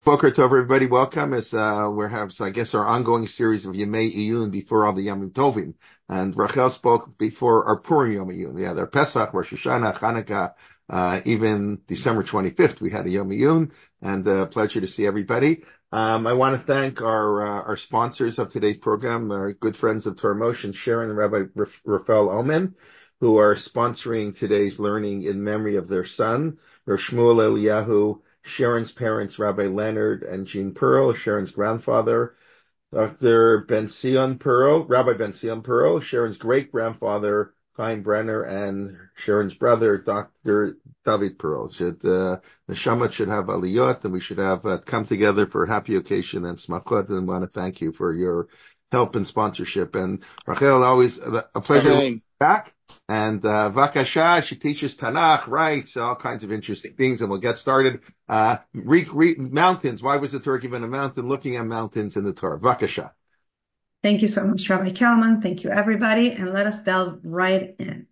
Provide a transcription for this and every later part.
Boker Tov, everybody. Welcome. We're having, I guess, our ongoing series of Yemei Iyun before all the Yamim Tovim. And Rachel spoke before our Purim Yom Iyun. We had our Pesach, Rosh Hashanah, Chanukah, even December 25th, we had a Yom Iyun, and a pleasure to see everybody. I want to thank our sponsors of today's program, our good friends of Torah Motion, Sharon and Rabbi Rafael Omen, who are sponsoring today's learning in memory of their son, Rosh Shmuel Eliyahu, Sharon's parents, Rabbi Leonard and Jean Pearl, Sharon's grandfather, Dr. Ben-Sion Pearl, Rabbi Ben-Sion Pearl, Sharon's great-grandfather, Chaim Brenner, and Sharon's brother, Dr. David Pearl. The Shamat should have aliyot, and we should have come together for a happy occasion and smachot, and want to thank you for your help and sponsorship. And Rachel, always a pleasure to be back. And Vakasha, she teaches Tanakh, right? So all kinds of interesting things, and we'll get started. Mountains. Why was the Torah given a mountain? Looking at mountains in the Torah. Vakasha. Thank you so much, Rabbi Kalman. Thank you, everybody. And let us delve right in.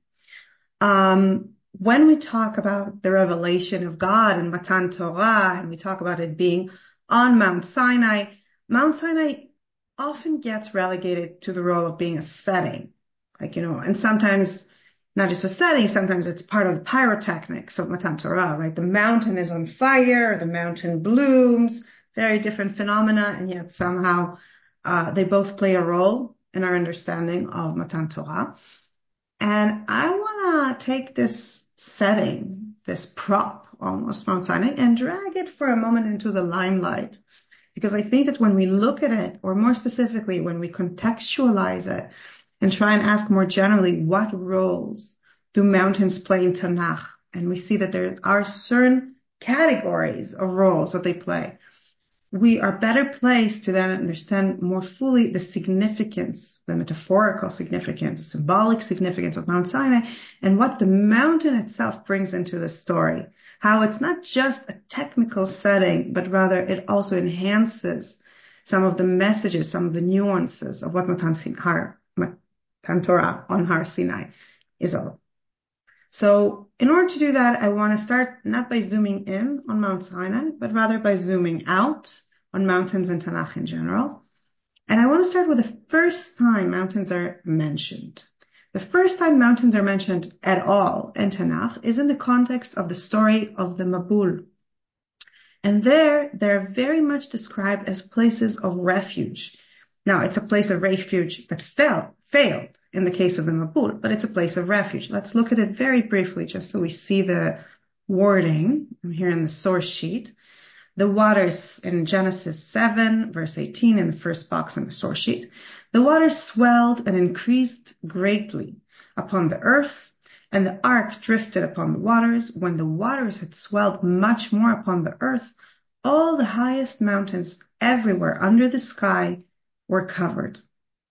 When we talk about the revelation of God and Matan Torah, and we talk about it being on Mount Sinai often gets relegated to the role of being a setting. And sometimes not just a setting, sometimes it's part of the pyrotechnics of Matan Torah, right? The mountain is on fire, the mountain blooms, very different phenomena, and yet somehow they both play a role in our understanding of Matan Torah. And I want to take this setting, this prop, almost Mount Sinai, and drag it for a moment into the limelight. Because I think that when we look at it, or more specifically, when we contextualize it, and try and ask more generally, what roles do mountains play in Tanakh? And we see that there are certain categories of roles that they play. We are better placed to then understand more fully the significance, the metaphorical significance, the symbolic significance of Mount Sinai, and what the mountain itself brings into the story. How it's not just a technical setting, but rather it also enhances some of the messages, some of the nuances of what Matan Torah on Har Sinai is all. So in order to do that, I want to start not by zooming in on Mount Sinai, but rather by zooming out on mountains and Tanakh in general. And I want to start with the first time mountains are mentioned. The first time mountains are mentioned at all in Tanakh is in the context of the story of the Mabul. And they're very much described as places of refuge. Now, it's a place of refuge that failed in the case of the Mabul, but it's a place of refuge. Let's look at it very briefly, just so we see the wording. I'm here in the source sheet. The waters in Genesis 7, verse 18, in the first box in the source sheet. The waters swelled and increased greatly upon the earth, and the ark drifted upon the waters. When the waters had swelled much more upon the earth, all the highest mountains everywhere under the sky were covered.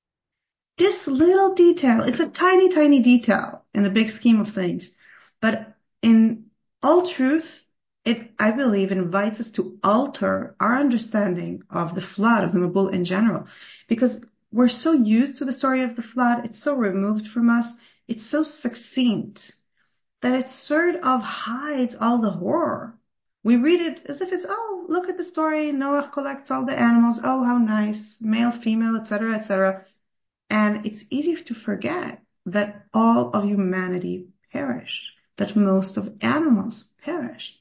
This little detail, it's a tiny, tiny detail in the big scheme of things, but in all truth, it, I believe, invites us to alter our understanding of the flood, of the Mabul in general, because we're so used to the story of the flood, it's so removed from us, it's so succinct, that it sort of hides all the horror. We read it as if it's, oh, look at the story, Noah collects all the animals, oh, how nice, male, female, etc., etc. And it's easy to forget that all of humanity perished, that most of animals perished.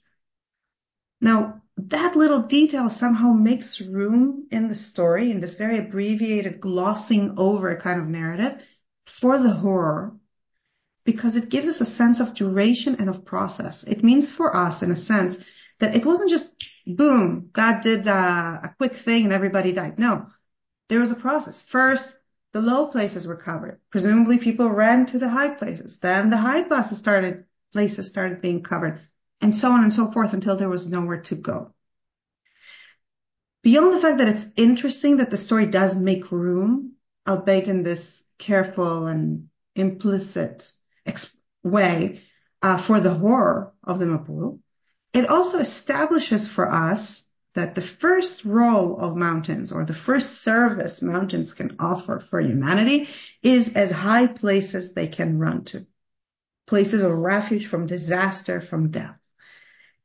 Now, that little detail somehow makes room in the story, in this very abbreviated, glossing over kind of narrative, for the horror, because it gives us a sense of duration and of process. It means for us, in a sense, that it wasn't just, boom, God did a quick thing and everybody died. No, there was a process. First, the low places were covered. Presumably people ran to the high places. Then the high places started being covered, and so on and so forth until there was nowhere to go. Beyond the fact that it's interesting that the story does make room, albeit in this careful and implicit way, for the horror of the Mabul, it also establishes for us that the first role of mountains, or the first service mountains can offer for humanity, is as high places they can run to. Places of refuge from disaster, from death.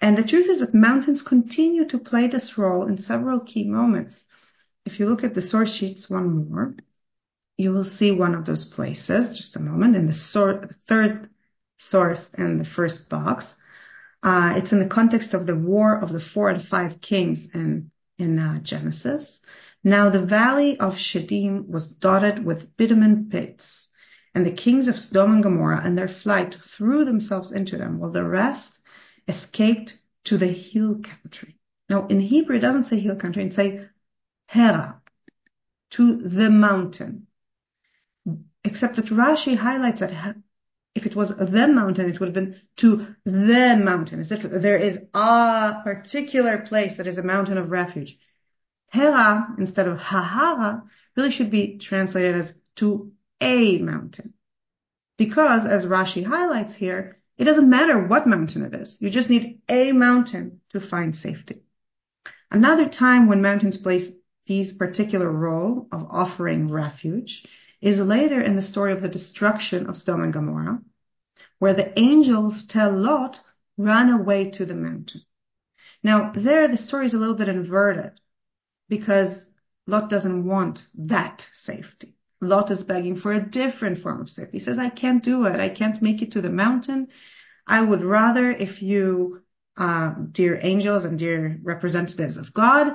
And the truth is that mountains continue to play this role in several key moments. If you look at the source sheets one more, you will see one of those places, just a moment, in the third source in the first box. It's in the context of the war of the 4 and 5 kings in Genesis. Now the valley of Shittim was dotted with bitumen pits, and the kings of Sodom and Gomorrah and their flight threw themselves into them, while the rest escaped to the hill country. Now in Hebrew, it doesn't say hill country, it says Hera, to the mountain. Except that Rashi highlights that if it was the mountain, it would have been to the mountain, as if there is a particular place that is a mountain of refuge. Hera, instead of Hahara, really should be translated as to a mountain. Because, as Rashi highlights here, it doesn't matter what mountain it is. You just need a mountain to find safety. Another time when mountains play this particular role of offering refuge is later in the story of the destruction of Sodom and Gomorrah, where the angels tell Lot, run away to the mountain. Now, there the story is a little bit inverted because Lot doesn't want that safety. Lot is begging for a different form of safety. He says, I can't do it. I can't make it to the mountain. I would rather if you, dear angels and dear representatives of God,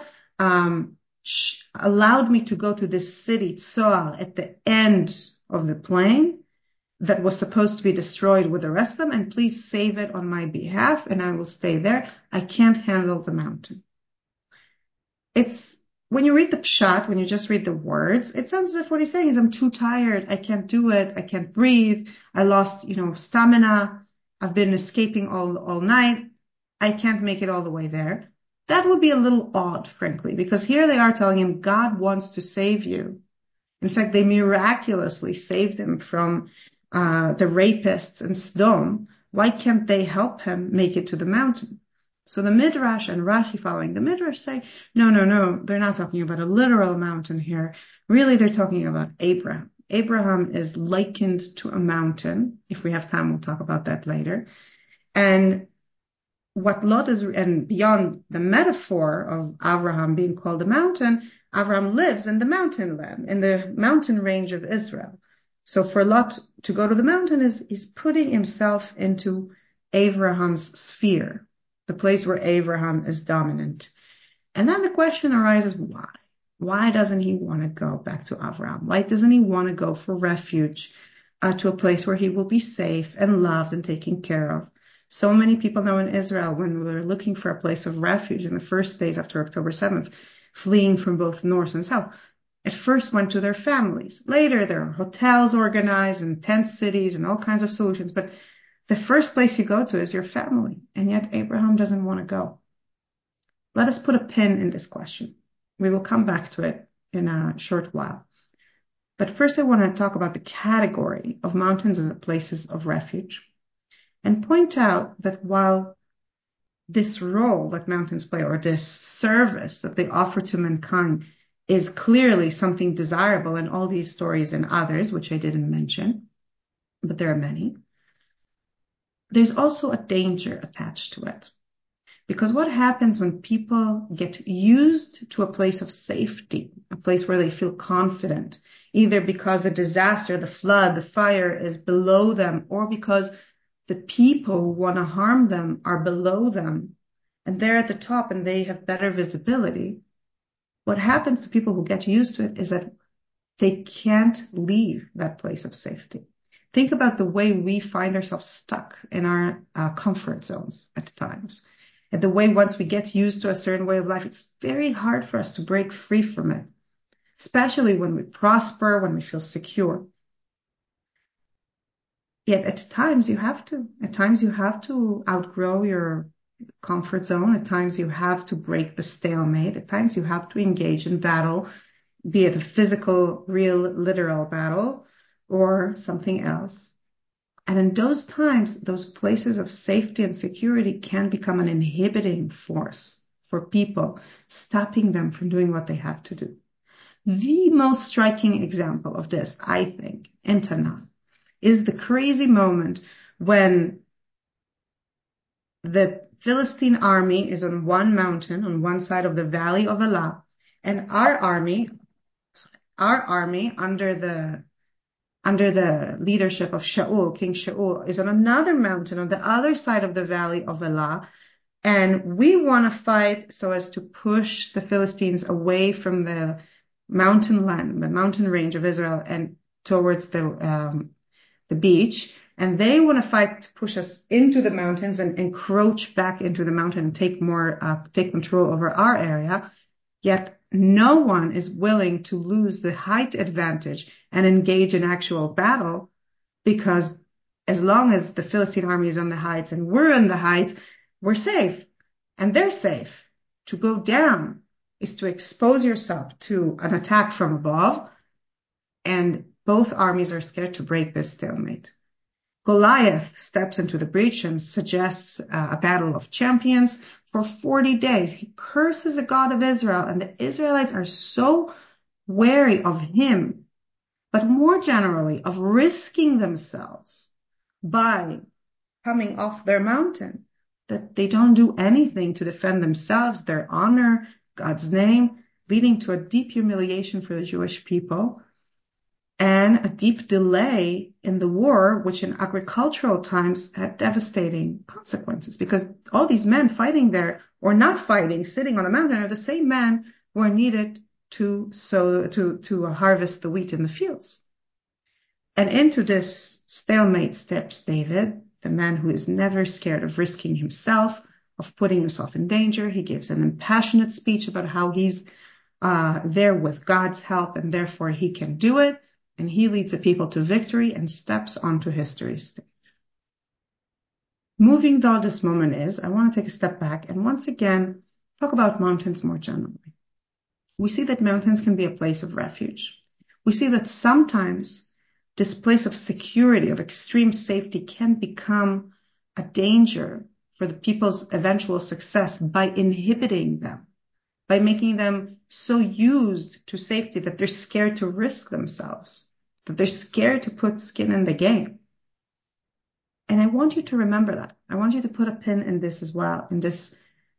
allowed me to go to this city, Tsoar, at the end of the plain that was supposed to be destroyed with the rest of them, and please save it on my behalf, and I will stay there. I can't handle the mountain. It's when you read the pshat, when you just read the words, it sounds as if what he's saying is, I'm too tired. I can't do it. I can't breathe. I lost, stamina. I've been escaping all night. I can't make it all the way there. That would be a little odd, frankly, because here they are telling him God wants to save you. In fact, they miraculously saved him from the rapists in Sodom. Why can't they help him make it to the mountain? So the Midrash and Rashi following the Midrash say, no, they're not talking about a literal mountain here. Really, they're talking about Abraham. Abraham is likened to a mountain. If we have time, we'll talk about that later. And what Lot is, and beyond the metaphor of Abraham being called a mountain, Abraham lives in the mountain land, in the mountain range of Israel. So for Lot to go to the mountain is putting himself into Abraham's sphere, the place where Abraham is dominant. And then the question arises, why? Why doesn't he want to go back to Abraham? Why doesn't he want to go for refuge to a place where he will be safe and loved and taken care of? So many people know in Israel, when we were looking for a place of refuge in the first days after October 7th, fleeing from both north and south, at first went to their families. Later, there are hotels organized and tent cities and all kinds of solutions. But the first place you go to is your family. And yet Abraham doesn't want to go. Let us put a pin in this question. We will come back to it in a short while. But first, I want to talk about the category of mountains as places of refuge and point out that while this role that mountains play, or this service that they offer to mankind, is clearly something desirable in all these stories and others, which I didn't mention, but there are many, there's also a danger attached to it. Because what happens when people get used to a place of safety, a place where they feel confident, either because a disaster, the flood, the fire is below them, or because the people who want to harm them are below them, and they're at the top and they have better visibility. What happens to people who get used to it is that they can't leave that place of safety. Think about the way we find ourselves stuck in our comfort zones at times. And the way once we get used to a certain way of life, it's very hard for us to break free from it, especially when we prosper, when we feel secure. Yet at times you have to. At times you have to outgrow your comfort zone. At times you have to break the stalemate. At times you have to engage in battle, be it a physical, real, literal battle or something else. And in those times, those places of safety and security can become an inhibiting force for people, stopping them from doing what they have to do. The most striking example of this, I think, in Tanakh, is the crazy moment when the Philistine army is on one mountain, on one side of the valley of Elah, and our army under the leadership of Shaul, King Shaul, is on another mountain on the other side of the valley of Elah. And we want to fight so as to push the Philistines away from the mountain land, the mountain range of Israel, and towards the beach. And they want to fight to push us into the mountains and encroach back into the mountain and take control over our area. Yet no one is willing to lose the height advantage and engage in actual battle, because as long as the Philistine army is on the heights and we're in the heights, we're safe and they're safe. To go down is to expose yourself to an attack from above, and both armies are scared to break this stalemate. Goliath steps into the breach and suggests a battle of champions. For 40 days, he curses the God of Israel, and the Israelites are so wary of him, but more generally of risking themselves by coming off their mountain, that they don't do anything to defend themselves, their honor, God's name, leading to a deep humiliation for the Jewish people and a deep delay in the war, which in agricultural times had devastating consequences, because all these men fighting there or not fighting, sitting on a mountain, are the same men who are needed to harvest the wheat in the fields. And into this stalemate steps David, the man who is never scared of risking himself, of putting himself in danger. He gives an impassionate speech about how he's there with God's help and therefore he can do it. And he leads the people to victory and steps onto history's stage. Moving though this moment is, I want to take a step back and once again talk about mountains more generally. We see that mountains can be a place of refuge. We see that sometimes this place of security, of extreme safety, can become a danger for the people's eventual success by inhibiting them, by making them so used to safety that they're scared to risk themselves, that they're scared to put skin in the game. And I want you to remember that. I want you to put a pin in this as well, in this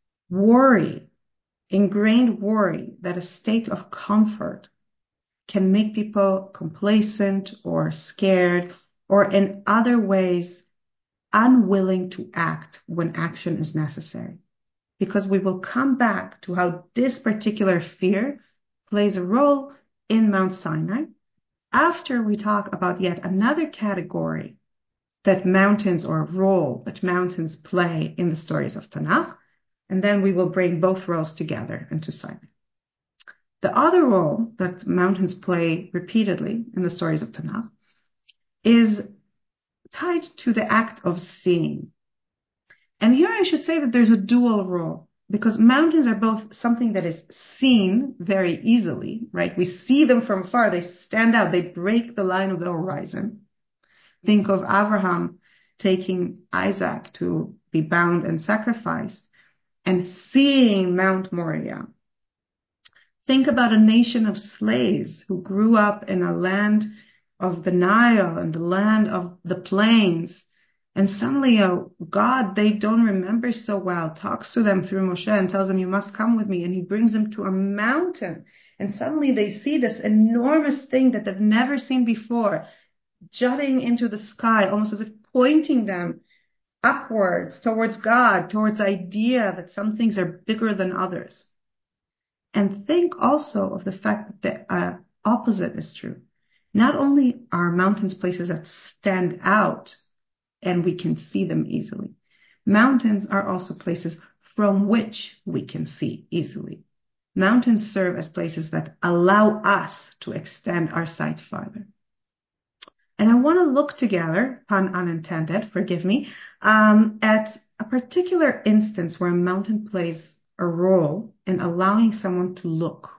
worry, ingrained worry that a state of comfort can make people complacent or scared or in other ways unwilling to act when action is necessary. Because we will come back to how this particular fear plays a role in Mount Sinai after we talk about yet another category that mountains, or a role that mountains play in the stories of Tanakh. And then we will bring both roles together into Sinai. The other role that mountains play repeatedly in the stories of Tanakh is tied to the act of seeing. And here I should say that there's a dual role, because mountains are both something that is seen very easily, right? We see them from far. They stand out. They break the line of the horizon. Think of Abraham taking Isaac to be bound and sacrificed and seeing Mount Moriah. Think about a nation of slaves who grew up in a land of the Nile and the land of the plains. And suddenly God they don't remember so well talks to them through Moshe and tells them, you must come with me. And he brings them to a mountain. And suddenly they see this enormous thing that they've never seen before, jutting into the sky, almost as if pointing them upwards, towards God, towards the idea that some things are bigger than others. And think also of the fact that the opposite is true. Not only are mountains places that stand out and we can see them easily, mountains are also places from which we can see easily. Mountains serve as places that allow us to extend our sight farther. And I want to look together, pun unintended, forgive me, at a particular instance where a mountain plays a role in allowing someone to look.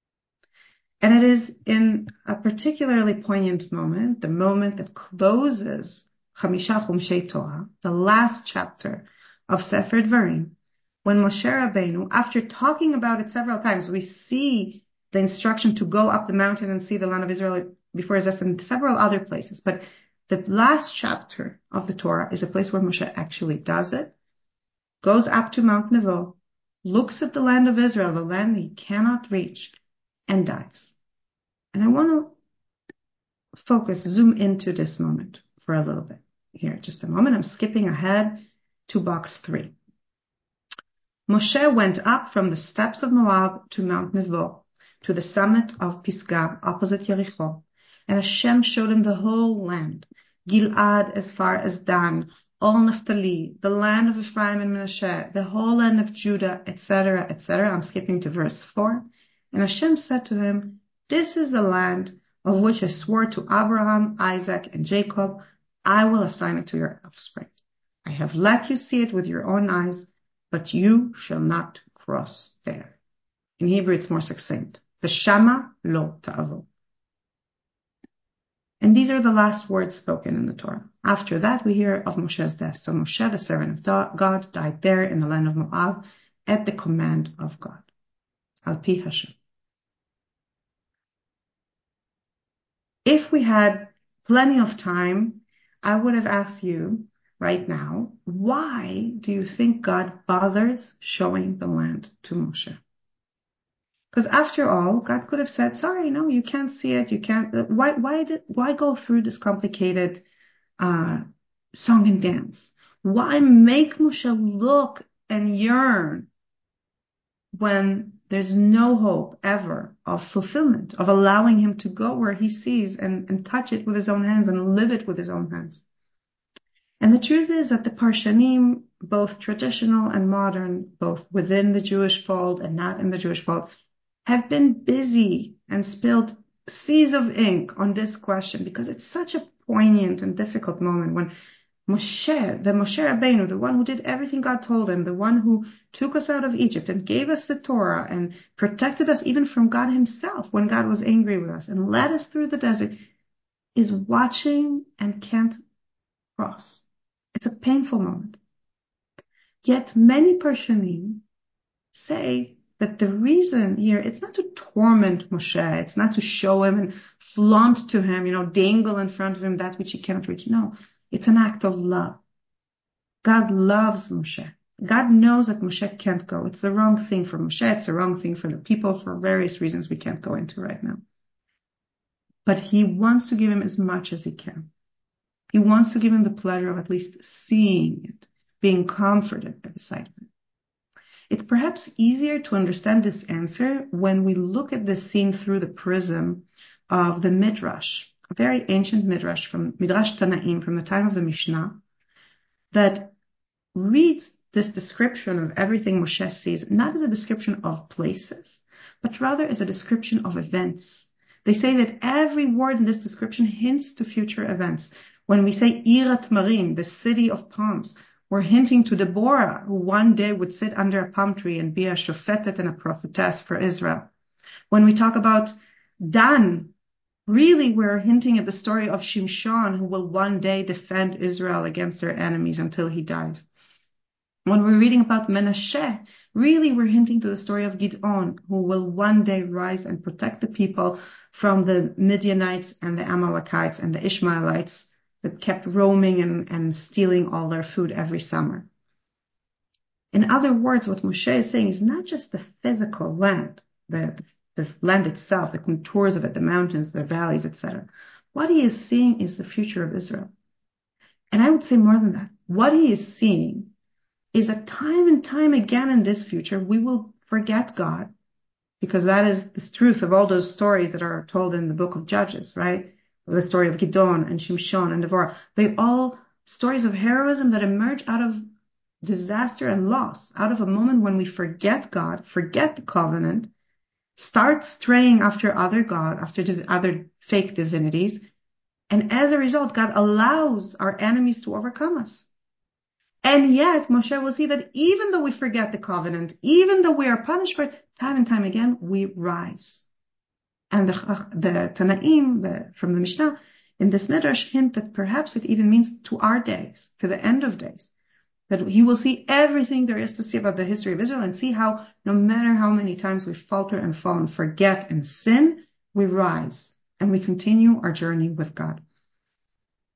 And it is in a particularly poignant moment, the moment that closes Chamisha Chumshei Torah, the last chapter of Sefer Dvarim, when Moshe Rabbeinu, after talking about it several times, we see the instruction to go up the mountain and see the land of Israel before his death in several other places. But the last chapter of the Torah is a place where Moshe actually does it. goes up to Mount Nebo, looks at the land of Israel, the land he cannot reach, and dies. And I want to zoom into this moment for a little bit. Here, just a moment. I'm skipping ahead to box 3. Moshe went up from the steppes of Moab to Mount Nebo, to the summit of Pisgah, opposite Jericho. And Hashem showed him the whole land, Gilad as far as Dan, all Naphtali, the land of Ephraim and Manasseh, the whole land of Judah, etc., etc. I'm skipping to verse 4. And Hashem said to him, this is the land of which I swore to Abraham, Isaac, and Jacob. I will assign it to your offspring. I have let you see it with your own eyes, but you shall not cross there. In Hebrew, it's more succinct. V'shama lo ta'avo. And these are the last words spoken in the Torah. After that, we hear of Moshe's death. So Moshe, the servant of God, died there in the land of Moab at the command of God. Al pi Hashem. If we had plenty of time, I would have asked you right now, why do you think God bothers showing the land to Moshe? Because after all, God could have said, sorry, no, you can't see it. You can't. Why go through this complicated song and dance? Why make Moshe look and yearn when there's no hope ever of fulfillment, of allowing him to go where he sees and touch it with his own hands and live it with his own hands? And the truth is that the Parshanim, both traditional and modern, both within the Jewish fold and not in the Jewish fold, have been busy and spilled seas of ink on this question because it's such a poignant and difficult moment when Moshe, the Moshe Rabbeinu, the one who did everything God told him, the one who took us out of Egypt and gave us the Torah and protected us even from God himself when God was angry with us and led us through the desert, is watching and can't cross. It's a painful moment. Yet many Parshanim say that the reason here, it's not to torment Moshe, it's not to show him and flaunt to him, dangle in front of him that which he cannot reach. No, it's an act of love. God loves Moshe. God knows that Moshe can't go. It's the wrong thing for Moshe, it's the wrong thing for the people for various reasons we can't go into right now. But he wants to give him as much as he can. He wants to give him the pleasure of at least seeing it, being comforted by the sight of it. It's perhaps easier to understand this answer when we look at this scene through the prism of the Midrash, a very ancient Midrash from Midrash Tanaim from the time of the Mishnah, that reads this description of everything Moshe sees not as a description of places, but rather as a description of events. They say that every word in this description hints to future events. When we say Irat Marim, the city of palms, we're hinting to Deborah, who one day would sit under a palm tree and be a shofetet and a prophetess for Israel. When we talk about Dan, really we're hinting at the story of Shimshon, who will one day defend Israel against their enemies until he dies. When we're reading about Menashe, really we're hinting to the story of Gidon, who will one day rise and protect the people from the Midianites and the Amalekites and the Ishmaelites that kept roaming and stealing all their food every summer. In other words, what Moshe is saying is not just the physical land, the land itself, the contours of it, the mountains, the valleys, etc. What he is seeing is the future of Israel. And I would say more than that. What he is seeing is that time and time again in this future, we will forget God, because that is the truth of all those stories that are told in the book of Judges, right? The story of Gidon and Shimshon and Deborah. They all stories of heroism that emerge out of disaster and loss, out of a moment when we forget God, forget the covenant, start straying after other God, after other fake divinities. And as a result, God allows our enemies to overcome us. And yet, Moshe will see that even though we forget the covenant, even though we are punished for it, time and time again, we rise. And the Tanaim from the Mishnah in this Midrash hint that perhaps it even means to our days, to the end of days, that he will see everything there is to see about the history of Israel and see how no matter how many times we falter and fall and forget and sin, we rise and we continue our journey with God.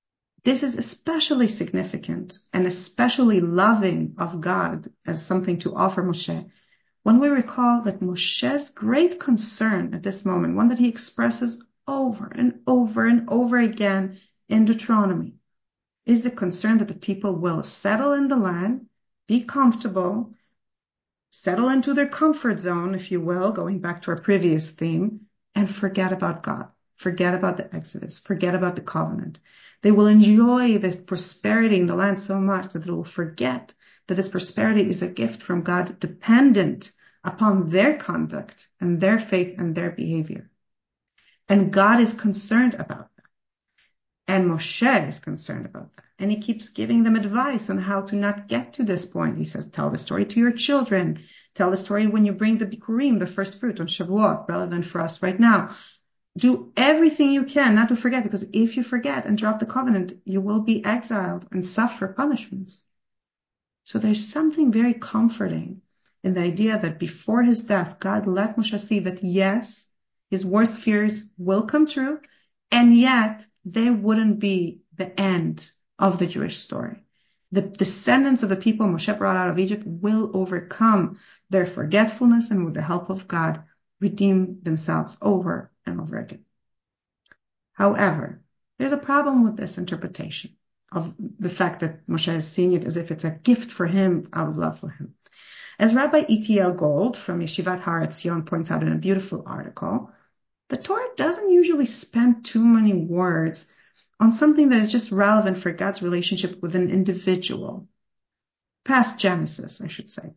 This is especially significant and especially loving of God as something to offer Moshe when we recall that Moshe's great concern at this moment, one that he expresses over and over and over again in Deuteronomy, is the concern that the people will settle in the land, be comfortable, settle into their comfort zone, if you will, going back to our previous theme, and forget about God, forget about the Exodus, forget about the covenant. They will enjoy this prosperity in the land so much that they will forget that this prosperity is a gift from God dependent upon their conduct and their faith and their behavior. And God is concerned about that. And Moshe is concerned about that. And he keeps giving them advice on how to not get to this point. He says, tell the story to your children. Tell the story when you bring the Bikurim, the first fruit on Shavuot, relevant for us right now. Do everything you can not to forget, because if you forget and drop the covenant, you will be exiled and suffer punishments. So there's something very comforting in the idea that before his death, God let Moshe see that yes, his worst fears will come true, and yet they wouldn't be the end of the Jewish story. The descendants of the people Moshe brought out of Egypt will overcome their forgetfulness and with the help of God, redeem themselves over and over again. However, there's a problem with this interpretation of the fact that Moshe is seeing it as if it's a gift for him out of love for him. As Rabbi E.T.L. Gold from Yeshivat Har Etzion points out in a beautiful article, the Torah doesn't usually spend too many words on something that is just relevant for God's relationship with an individual, past Genesis, I should say.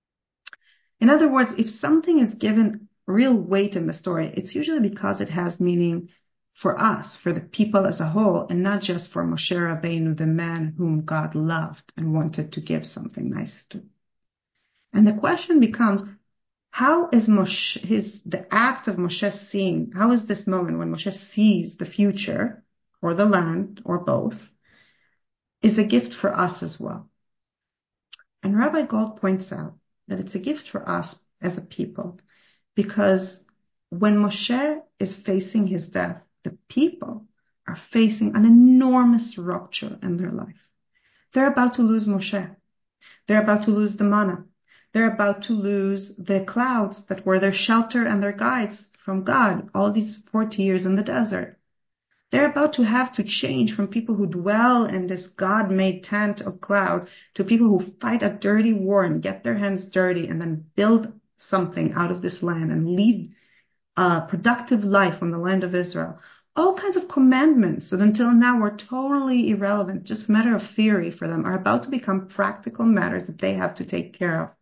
In other words, if something is given real weight in the story, it's usually because it has meaning for us, for the people as a whole, and not just for Moshe Rabbeinu, the man whom God loved and wanted to give something nice to. And the question becomes, how is the act of Moshe seeing, how is this moment when Moshe sees the future, or the land, or both, is a gift for us as well? And Rabbi Gold points out that it's a gift for us as a people, because when Moshe is facing his death, the people are facing an enormous rupture in their life. They're about to lose Moshe. They're about to lose the manna. They're about to lose the clouds that were their shelter and their guides from God all these 40 years in the desert. They're about to have to change from people who dwell in this God-made tent of clouds to people who fight a dirty war and get their hands dirty and then build something out of this land and lead a productive life on the land of Israel. All kinds of commandments that until now were totally irrelevant, just a matter of theory for them, are about to become practical matters that they have to take care of.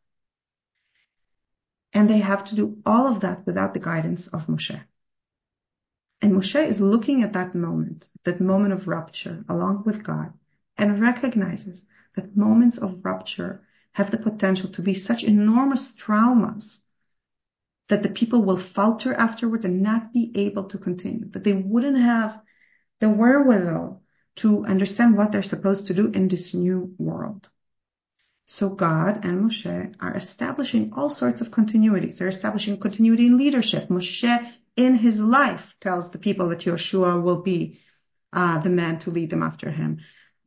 And they have to do all of that without the guidance of Moshe. And Moshe is looking at that moment of rupture, along with God, and recognizes that moments of rupture have the potential to be such enormous traumas that the people will falter afterwards and not be able to continue, that they wouldn't have the wherewithal to understand what they're supposed to do in this new world. So God and Moshe are establishing all sorts of continuities. They're establishing continuity in leadership. Moshe, in his life, tells the people that Yoshua will be the man to lead them after him.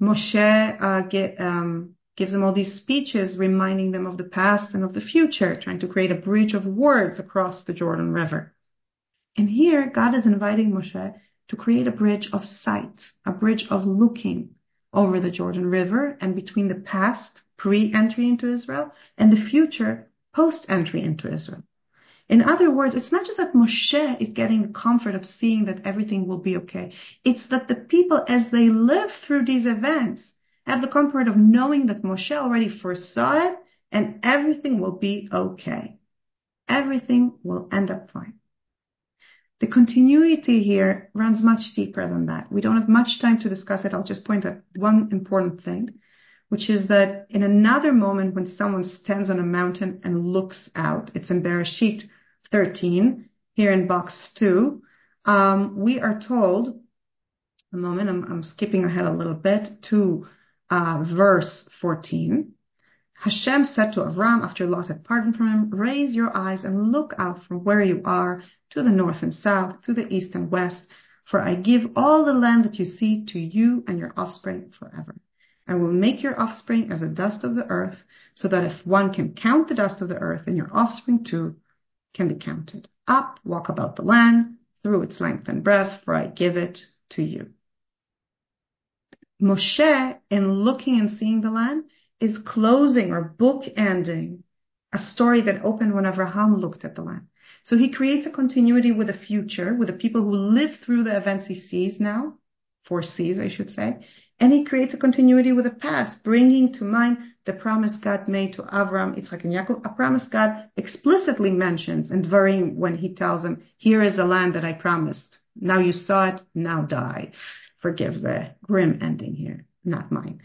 Moshe gives them all these speeches, reminding them of the past and of the future, trying to create a bridge of words across the Jordan River. And here, God is inviting Moshe to create a bridge of sight, a bridge of looking over the Jordan River and between the past, pre-entry into Israel, and the future, post-entry into Israel. In other words, it's not just that Moshe is getting the comfort of seeing that everything will be okay. It's that the people, as they live through these events, have the comfort of knowing that Moshe already foresaw it and everything will be okay. Everything will end up fine. The continuity here runs much deeper than that. We don't have much time to discuss it. I'll just point out one important thing, which is that in another moment when someone stands on a mountain and looks out, it's in Bereshit 13, here in box 2, we are told, a moment, I'm skipping ahead a little bit, to verse 14. Hashem said to Avram after Lot had parted from him, raise your eyes and look out from where you are to the north and south, to the east and west. for I give all the land that you see to you and your offspring forever. I will make your offspring as the dust of the earth, so that if one can count the dust of the earth, and your offspring too can be counted. Up, walk about the land, through its length and breadth, for I give it to you. Moshe, in looking and seeing the land, is closing or bookending a story that opened when Avraham looked at the land. So he creates a continuity with the future, with the people who live through the events he sees now, foresees, I should say, and he creates a continuity with the past, bringing to mind the promise God made to Avram, Yitzchak, and Yaakov, a promise God explicitly mentions in Dvarim when he tells them, here is a land that I promised. Now you saw it, now die. Forgive the grim ending here, not mine.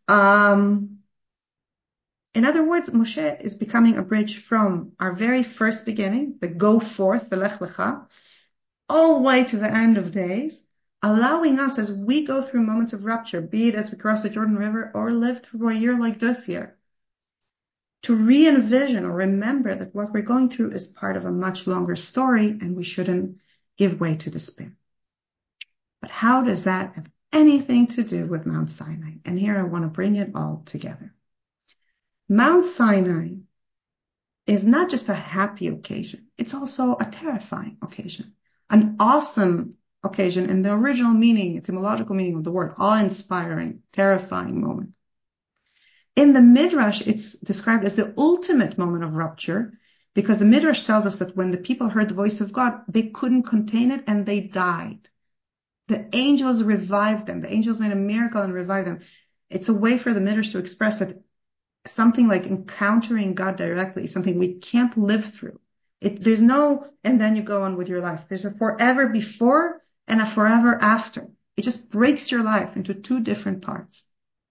In other words, Moshe is becoming a bridge from our very first beginning, the go forth, the Lech Lecha, all the way to the end of days, allowing us as we go through moments of rupture, be it as we cross the Jordan River or live through a year like this year, to re-envision or remember that what we're going through is part of a much longer story and we shouldn't give way to despair. But how does that have anything to do with Mount Sinai? And here I want to bring it all together. Mount Sinai is not just a happy occasion. It's also a terrifying occasion, an awesome occasion in the original meaning, etymological meaning of the word, awe-inspiring, terrifying moment. In the Midrash, it's described as the ultimate moment of rupture because the Midrash tells us that when the people heard the voice of God, they couldn't contain it and they died. The angels revived them. The angels made a miracle and revived them. It's a way for the Midrash to express that something like encountering God directly is something we can't live through. There's no, and then you go on with your life. There's a forever before and a forever after. It just breaks your life into two different parts.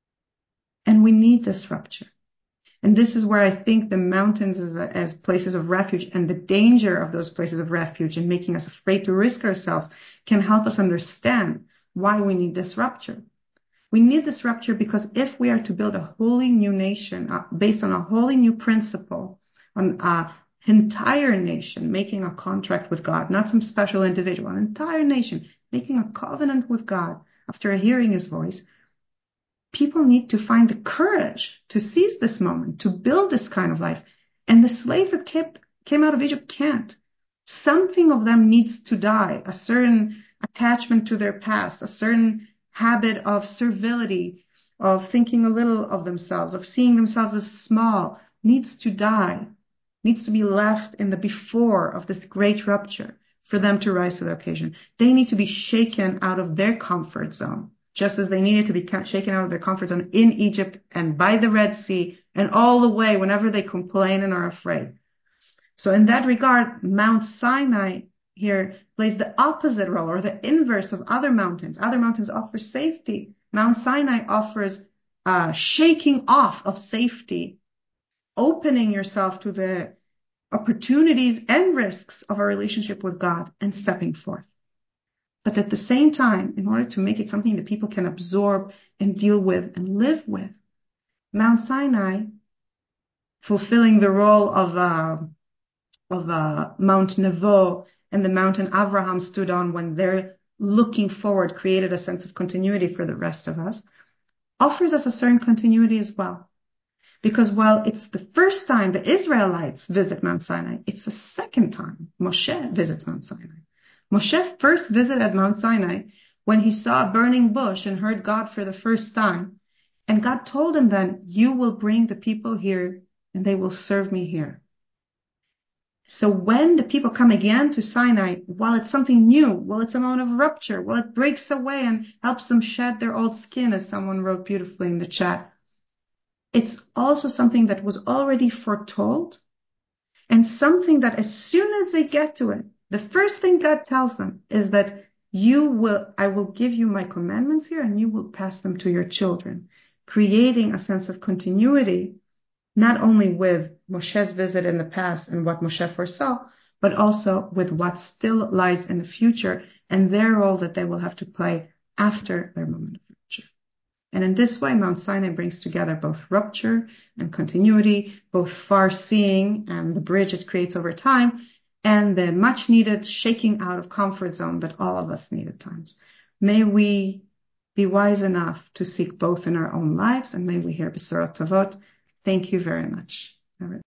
And we need this rupture. And this is where I think the mountains as places of refuge and the danger of those places of refuge and making us afraid to risk ourselves can help us understand why we need this rupture. We need this rupture because if we are to build a wholly new nation based on a wholly new principle, on an entire nation making a contract with God, not some special individual, an entire nation making a covenant with God after hearing his voice, people need to find the courage to seize this moment, to build this kind of life. And the slaves that came out of Egypt can't. Something of them needs to die, a certain attachment to their past, a certain habit of servility, of thinking a little of themselves, of seeing themselves as small, needs to die, needs to be left in the before of this great rupture for them to rise to the occasion. They need to be shaken out of their comfort zone, just as they needed to be shaken out of their comfort zone in Egypt and by the Red Sea and all the way whenever they complain and are afraid. So in that regard, Mount Sinai here plays the opposite role or the inverse of other mountains. Other mountains offer safety. Mount Sinai offers shaking off of safety, opening yourself to the opportunities and risks of a relationship with God and stepping forth. But at the same time, in order to make it something that people can absorb and deal with and live with, Mount Sinai, fulfilling the role of Mount Nebo and the mountain Avraham stood on when they're looking forward, created a sense of continuity for the rest of us, offers us a certain continuity as well. Because while it's the first time the Israelites visit Mount Sinai, it's the second time Moshe visits Mount Sinai. Moshe first visited Mount Sinai when he saw a burning bush and heard God for the first time. And God told him then, you will bring the people here and they will serve me here. So when the people come again to Sinai, while it's something new, while it's a moment of rupture, while it breaks away and helps them shed their old skin, as someone wrote beautifully in the chat, it's also something that was already foretold and something that as soon as they get to it, the first thing God tells them is that I will give you my commandments here and you will pass them to your children, creating a sense of continuity, not only with Moshe's visit in the past and what Moshe foresaw, but also with what still lies in the future and their role that they will have to play after their moment of rupture. And in this way, Mount Sinai brings together both rupture and continuity, both far-seeing and the bridge it creates over time, and the much needed shaking out of comfort zone that all of us need at times. May we be wise enough to seek both in our own lives, and may we hear Besorot Tovot. Thank you very much.